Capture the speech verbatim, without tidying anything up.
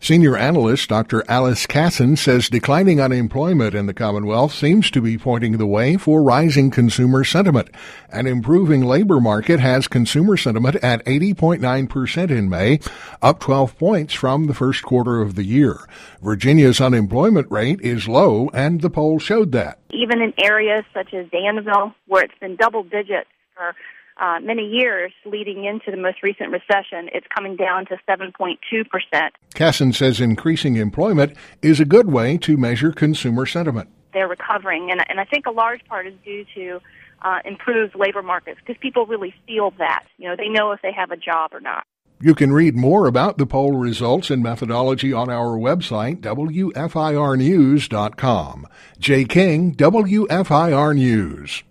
Senior analyst Doctor Alice Casson says declining unemployment in the Commonwealth seems to be pointing the way for rising consumer sentiment. An improving labor market has consumer sentiment at eighty point nine percent in May, up twelve points from the first quarter of the year. Virginia's unemployment rate is low, and the poll showed that. Even in areas such as Danville, where it's been double digits for Uh, many years leading into the most recent recession, it's coming down to seven point two percent. Casson says increasing employment is a good way to measure consumer sentiment. They're recovering, and, and I think a large part is due to uh, improved labor markets, because people really feel that. You know, they know if they have a job or not. You can read more about the poll results and methodology on our website, W F I R news dot com. Jay King, W F I R News.